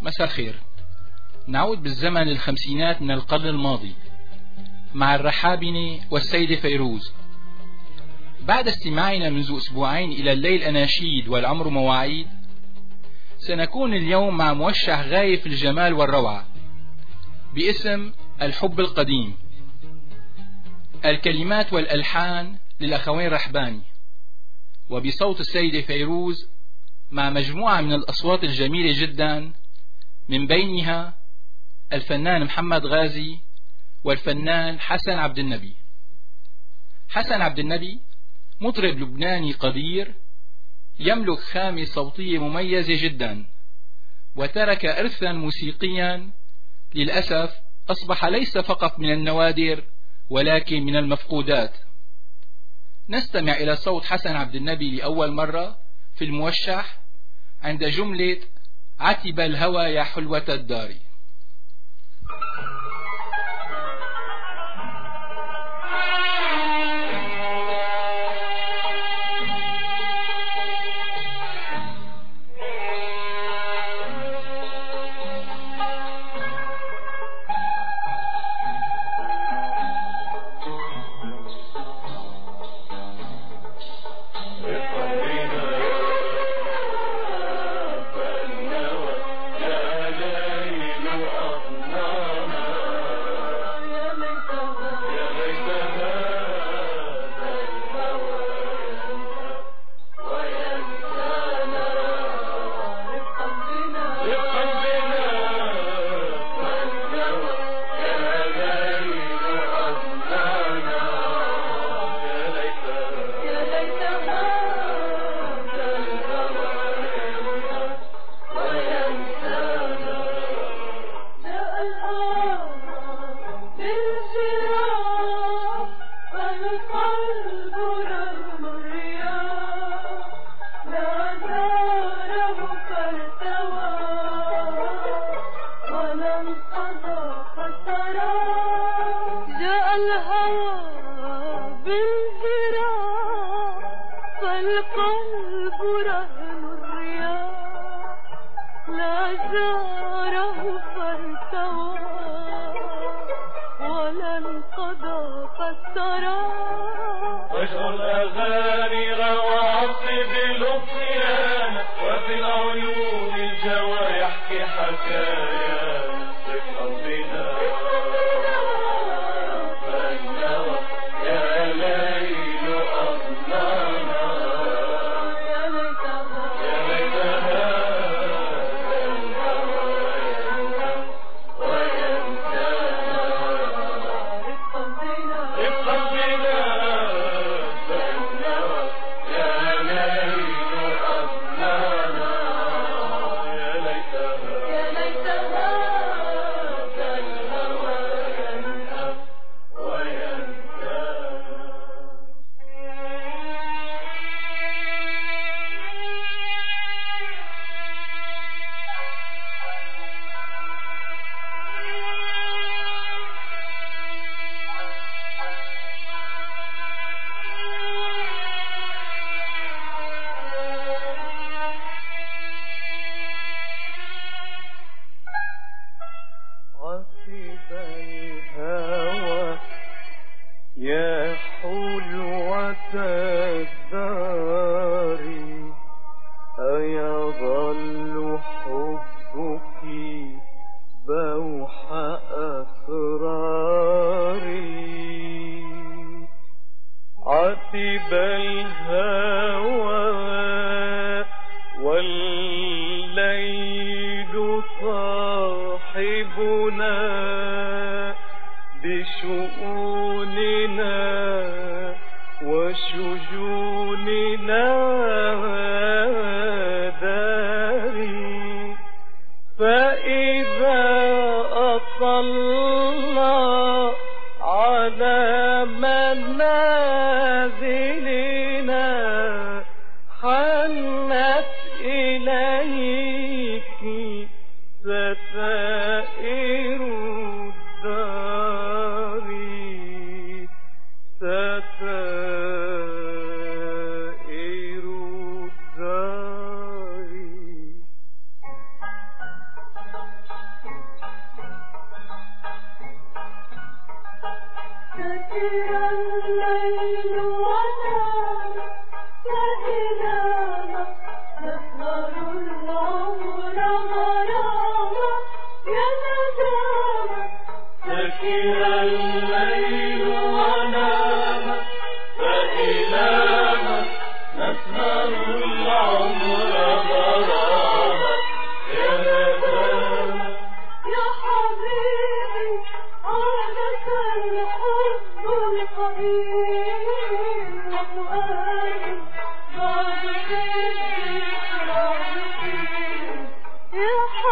مساء الخير. نعود بالزمن للخمسينات من القرن الماضي مع الرحابنة والسيدة فيروز. بعد استماعنا منذ أسبوعين إلى الليل أناشيد والعمر مواعيد، سنكون اليوم مع موشح غاية في الجمال والروعة باسم الحب القديم. الكلمات والألحان للأخوين رحباني، وبصوت السيدة فيروز مع مجموعة من الأصوات الجميلة جدا، من بينها الفنان محمد غازي والفنان حسن عبد النبي. حسن عبد النبي مطرب لبناني قدير يملك خامة صوتية مميزة جدا، وترك إرثا موسيقيا للأسف أصبح ليس فقط من النوادر ولكن من المفقودات. نستمع إلى صوت حسن عبد النبي لأول مرة في الموشح عند جملة عتب الهوى يا حلوة الدار.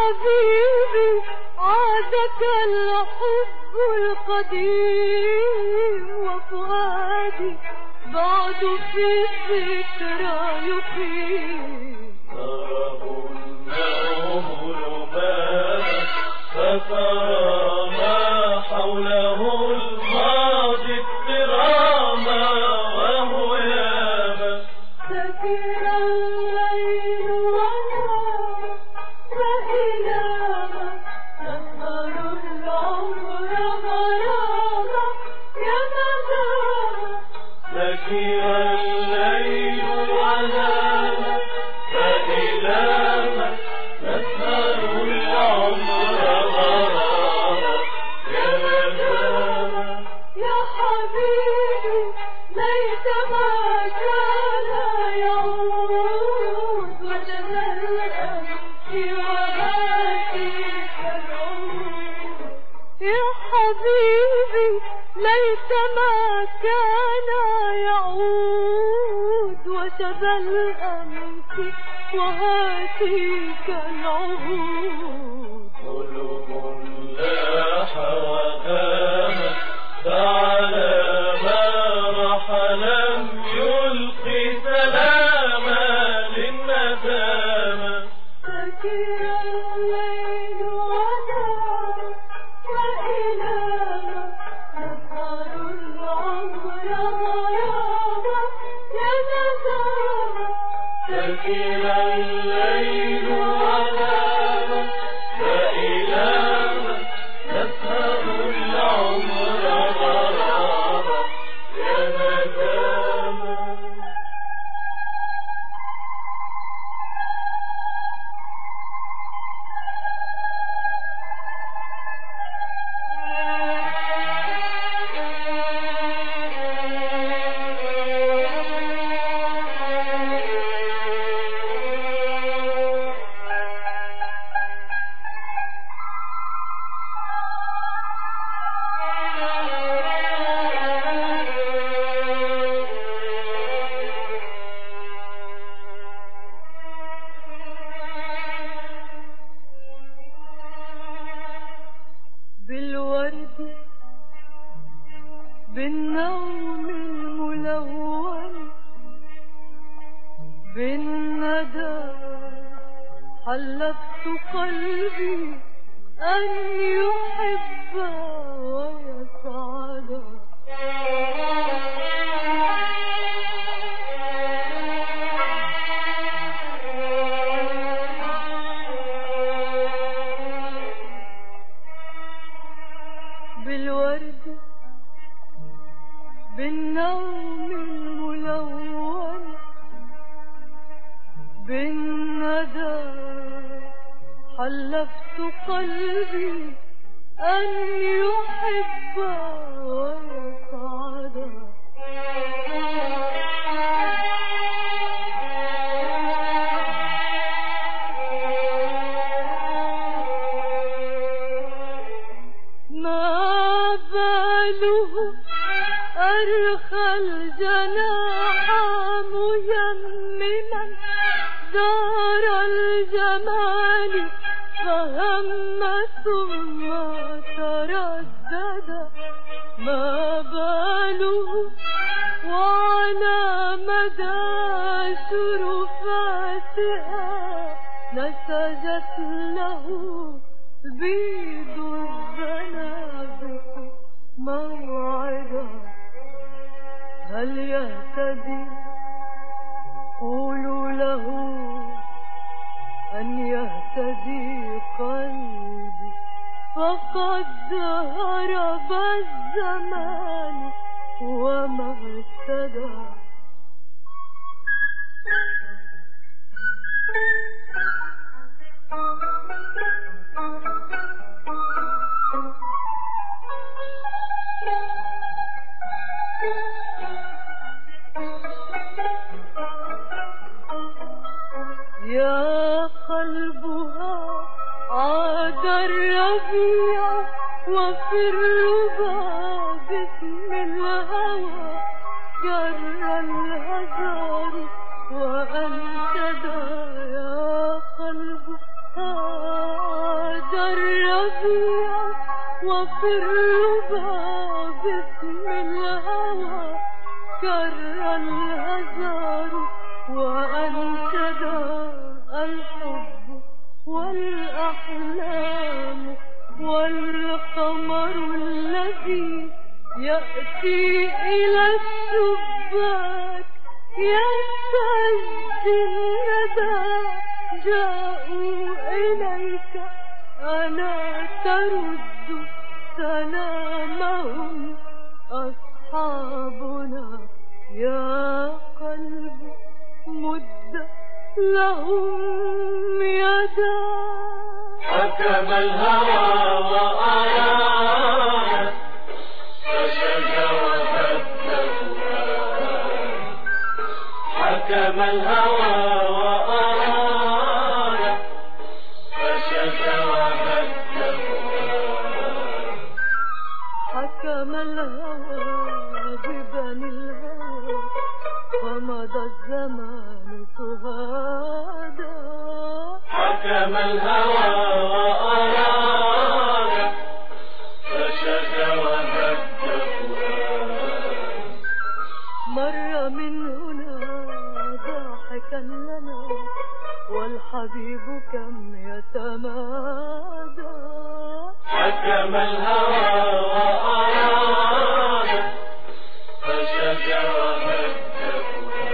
حبيبي عادك الحب القديم وفؤادي بعد في الذكرى يقيم. ضرب النوم لبابا فترى ما حوله الماضي اضطراما وهو يابا. سكر الليل ونام فإلى من نسهر العمر غراما يا ندامة. سكر الليل ونام فإلى من نسهر العمر غراما يا ندامة. يا حبيبي ليت ما كان يعود وجه الأمس وهاتيك العود. يا حبيبي ليت ما كان يعود وجه الأمس وهاتيك العود. قلوب لاح وهام فعلى ما رح لم يلقي سلاما للندامة. سكر الليل ونام وإلى من نسهر العمر غراما يا ندامة. سكر الليل ونام فإلى من نسهر العمر غراما يا ندامة. بالورد بالنوم الملون بالندى حلفت قلبي أن يحب ويسعد. بالورد بالنوم الملون بالندى حلفت قلبي أن يحب ويسعد. ما باله أرخى الجناح ميمما دار الجمال فهم ثم تردد. ما باله وعلى مدى شرفاتها نسجت له بيض الزنابق موعدا. هل يهتدي؟ قولوا له أن يهتدي قلبي فقد هرب الزمان وما اهتدى. يا قلبها عاد الربيع وفي الربا باسم الهوى جر الهزار وأنشدا. يا قلبها الربيع وفي الربا باسم الهوى كر الهزار وأنشد الحب والأحلام والقمر الذي يأتي إلى الشباك يستهزي الندى جاءوا إليك ألا ترد سلامهم أصحابنا يا قلب مد لهم يدا حكم الهوى وأراد فشجى وهدفها حكم الهوى وأراد فشجى وهدفها حكم الهوى ببني الهوى ومضى الزمان سهادا حكم الهوى وأراد فشجى وهدفها مر من هنا ضاحكا لنا والحبيب كم يتمادى حكم الهوى وأراد فشجى وهدفها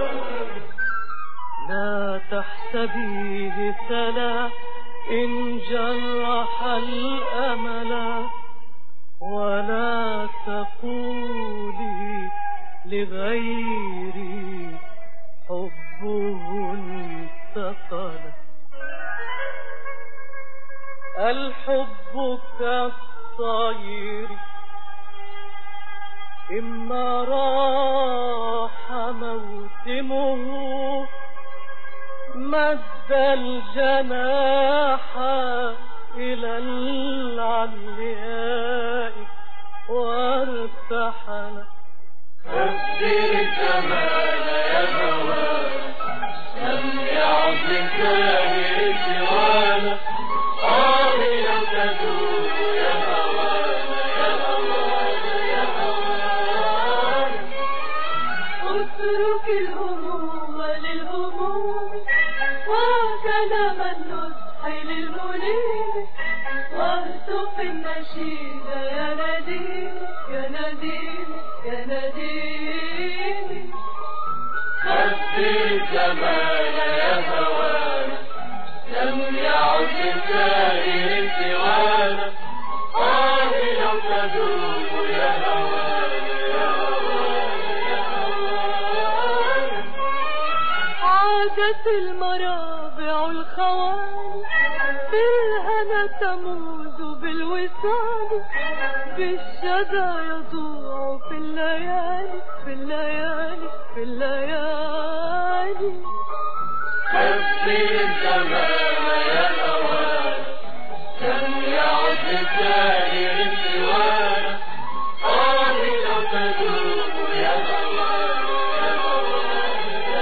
لا تحسبيه سلا إن جرح الأمل ولا تقولي لغيري حبه انتقل الحب كالطير إما راح موسمه مد الجناح إلى العلياء وارتحل تبدي الجمال يا هوى لم يعد للساهر سوانا لو تدور يا هوانا يا هوانا يا هوانا اترك الهموم للهموم وكلام النصح للمنيب واهتف النشيد يا نديم يا نديم يا نديم تبدي الجمال يا هوانا لم يعد للساهر سوانا لو تدور يا هوانا يا هوانا يا هوانا عادت المرابع الخوالي بالهنا تموز بالوصال بالشدى يضوع في الليالي في الليالي في الليالي تبدي الجمال يا هوانا لم يعد للساهر سوانا لو تدور يا هوانا يا هوانا يا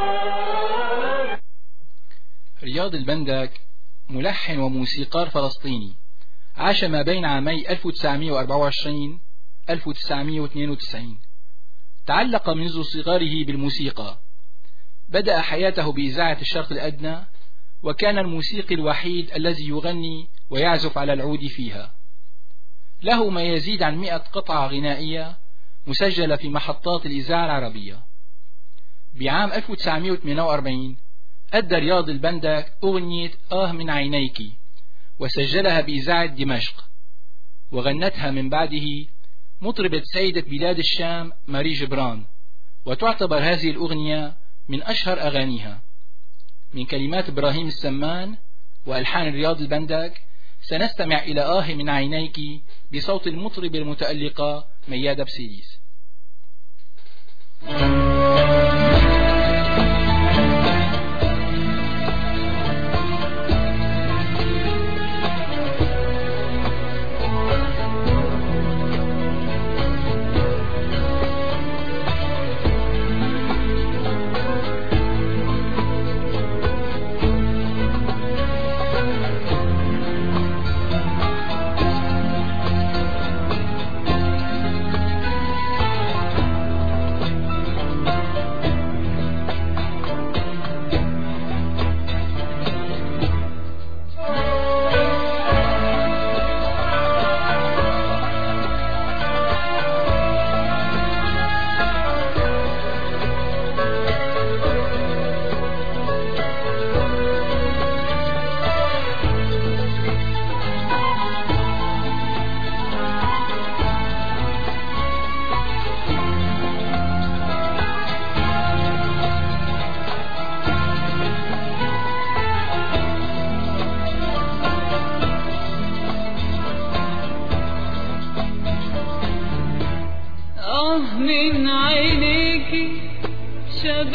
هوانا رياض البندك ملحن وموسيقار فلسطيني عاش ما بين عامي 1924 1992. تعلق منذ صغره بالموسيقى. بدأ حياته بإذاعة الشرق الأدنى وكان الموسيقي الوحيد الذي يغني ويعزف على العود فيها. له ما يزيد عن 100 قطعة غنائية مسجلة في محطات الإذاعة العربية. بعام 1948 أدى رياض البندك أغنية من عينيك وسجلها بإذاعة دمشق، وغنتها من بعده مطربة سيدة بلاد الشام ماري جبران، وتعتبر هذه الأغنية من أشهر أغانيها. من كلمات إبراهيم السمان وألحان رياض البندك سنستمع إلى من عينيك بصوت المطربة المتألقة ميادة بسيليس.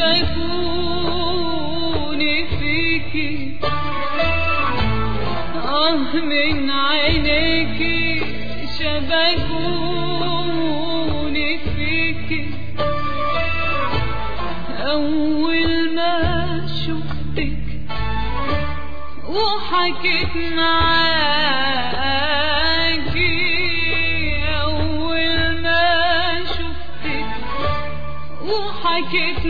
شبكوني فيكي من عينيكي شبكوني فيكي أول ما شفتك وحكيت معاكي أول ما شفتك وحكيت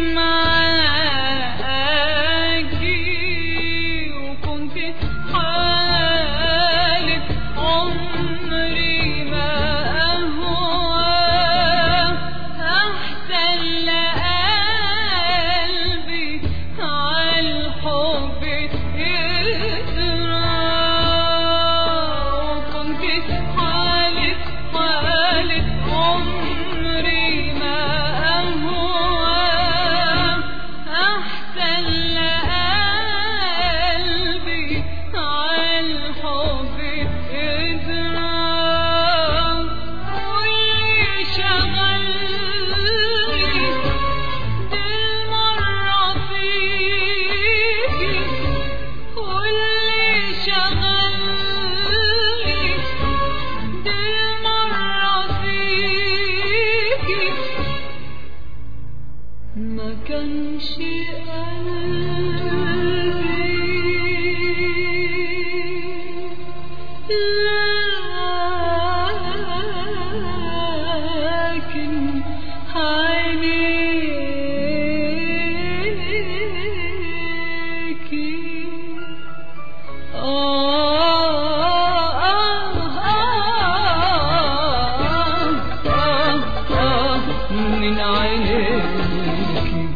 معاكي وكنت حالة عمري ما أهواه أحسن لقلبي عالحب يسرى وكنت حالة عمري ما أهواه أحسن لقلبي عالحب يسرى واللي شغلني بالمرة فيكي واللي شغلني بالمرة فيكي ما كانش قلبي لكن عينيكي من عينيكي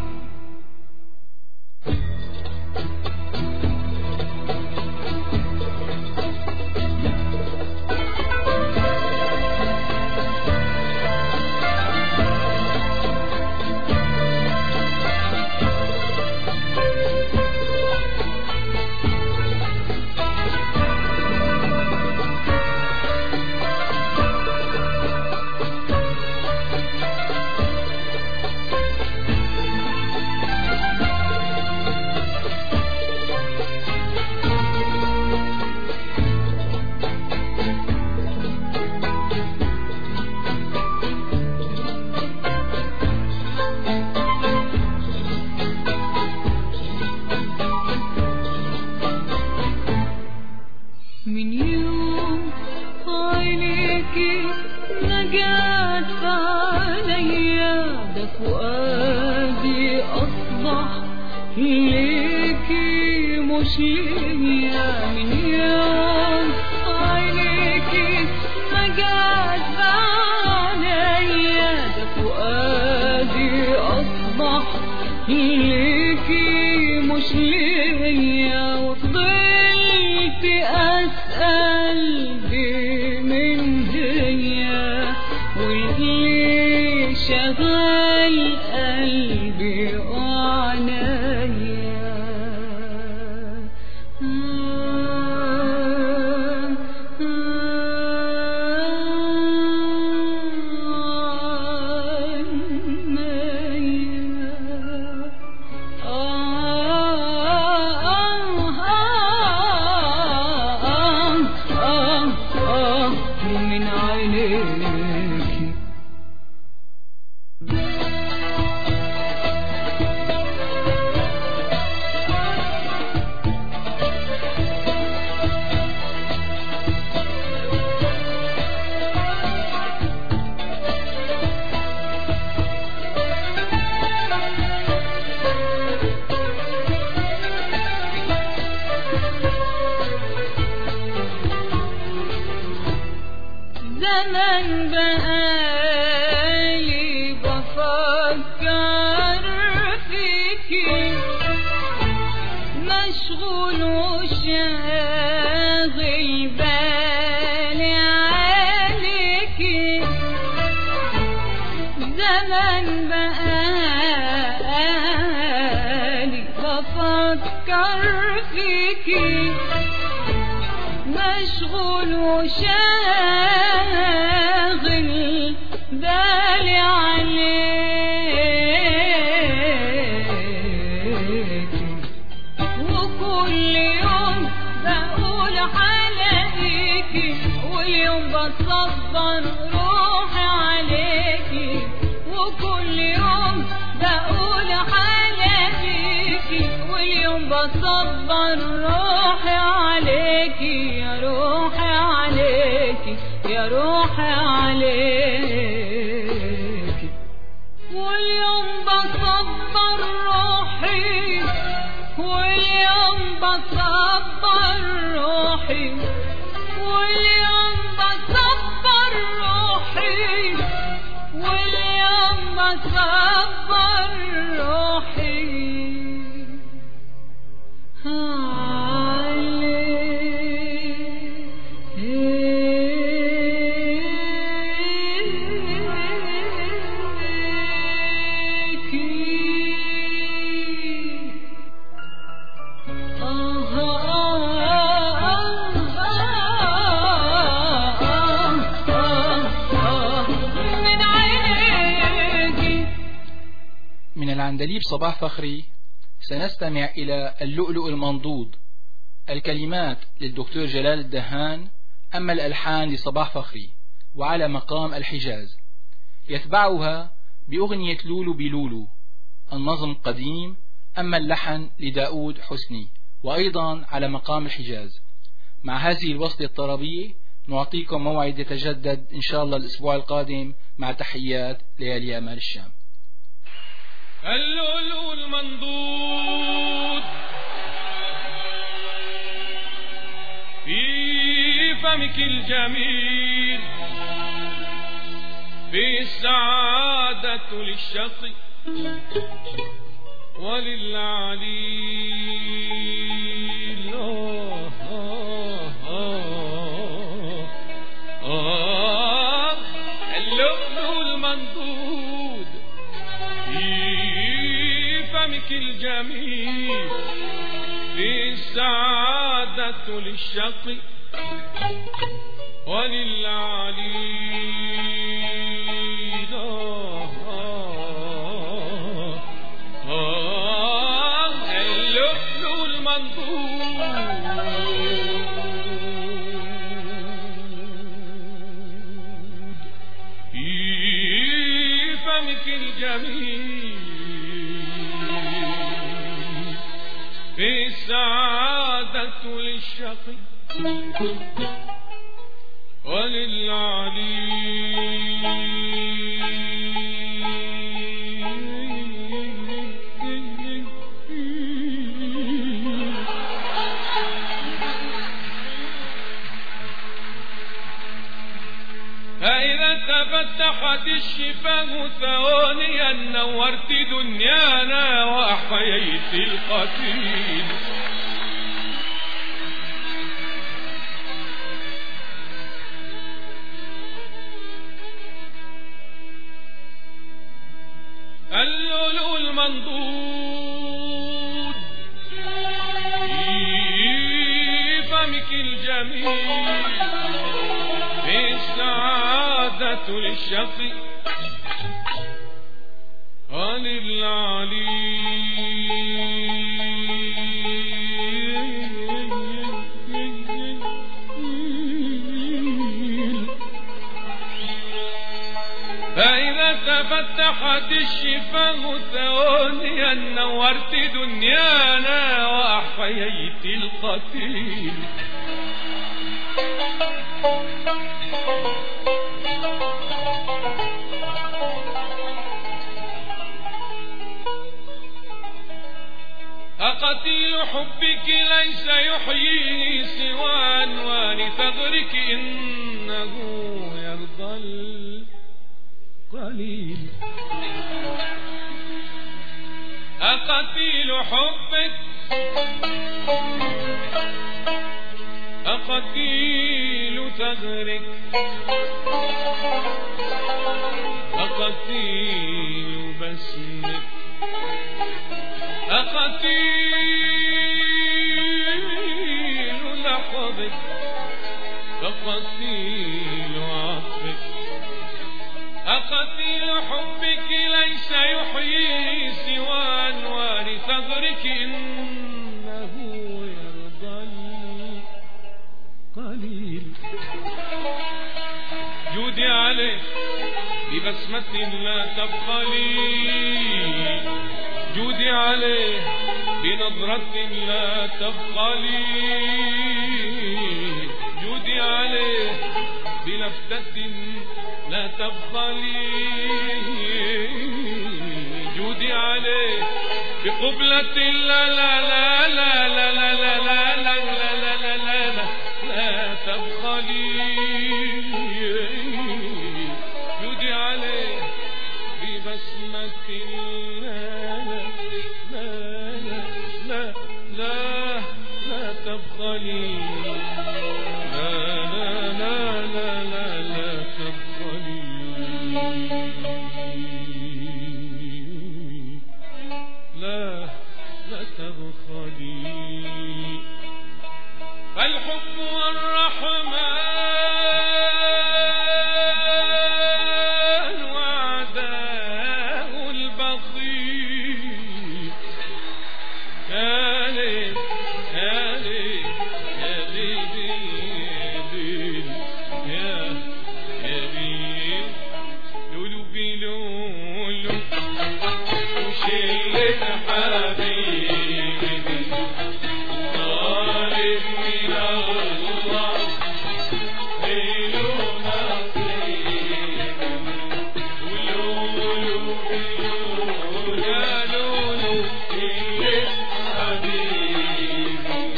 من يوم عينيكي ما جات عليا ده فؤادي أصبح ليكي مش ليا من يوم عينيكي ما جات عليا ده فؤادي أصبح ليكي مش ليا وفضلت أسأل من هي واللي شغل قلبي وعنايا من عينيكي زمن بقالي بفكر فيكي مشغول وشاغل بالي عليكي زمن بقالي بفكر فيكي مشغول وشاغل بالي عليكي يوم بصبر روحي عليكي، وكل يوم بقول حلاويكي، واليوم بصبر روحي عليكي يا روحي عليكي يا روحي عليكي، واليوم بصبر روحي، واليوم بصبر روحي، واليوم بصبر روحي، واليوم بصبر روحي من العندليب صباح فخري سنستمع إلى اللؤلؤ المنضود، الكلمات للدكتور جلال الدهان، أما الألحان لصباح فخري وعلى مقام الحجاز. يتبعها بأغنية لولو بلولو، النظم قديم، أما اللحن لداود حسني وأيضا على مقام الحجاز. مع هذه الوصلة الطربية نعطيكم موعد يتجدد إن شاء الله الأسبوع القادم، مع تحيات ليالي أمال الشام. اللؤلؤ المنضود في فمك الجميل، في السعادة للشقي وللعليل. اللؤلؤ المنضود في فمك الجميل، في السعادة للشقي وللعليل. اللؤلؤ المنضود في فمك الجميل، في السعادة للشقي وللعليل. فإذا تفتحت الشفاه ثوانيا نورت دنيانا وأحييت القتيل. اللؤلؤ المنضود في فمك الجميل، في السعادة للشقي وللعليل. فإذا تفتحت الشفاه ثوانيا نورت دنيانا وأحييت القتيل. أقتيل حبك ليس يحييه سوى عنوان ثغرك، إنه يرضى القليل. أقتيل حبك، أقتيل ثغرك، أقتيل بسمك، أقتيل لحظك، أقتيل عطفك. أقتيل حبك ليس يحيي سوى أنوار ثغرك، إنه يرضى القليل. جودي عليه ببسمة لا تبخلي، جودي عليه بنظرة لا تبخلي، جودي عليه بلفتة لا تبخلي، جودي عليه بقبلة لا لا لا لا لا لا لا لا لا لا لا لا لا تبخلي، جودي عليه ببسمة لا لا لا لا لا لا تبخلي، لا لا لا لا لا لا تبخلي، لا لا تبخلي. فالحب والرحمن وعداه البخيل، يا ليل يا ليل يا ليل يا ليل لولو بلولو وشلة حبيبي طالب من الله ليلو نصيب ولولو بلولو يا لولو شلة حبيبي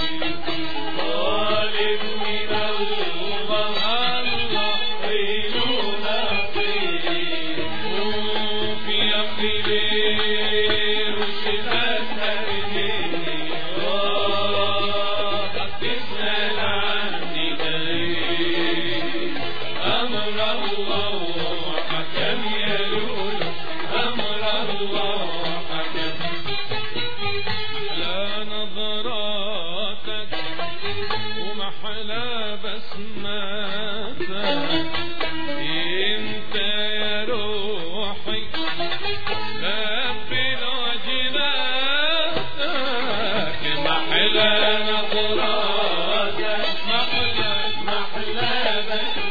طالب من الله ليلو نصيب وفي أقليل رشدت أبديني تسأل عني دليل أمر الله حكم يا لولو أمر الله حكم لا نظراتك ومحلى بسماتك انت يا روحي لبي وجناتك محلى نظراتك محلى بسماتك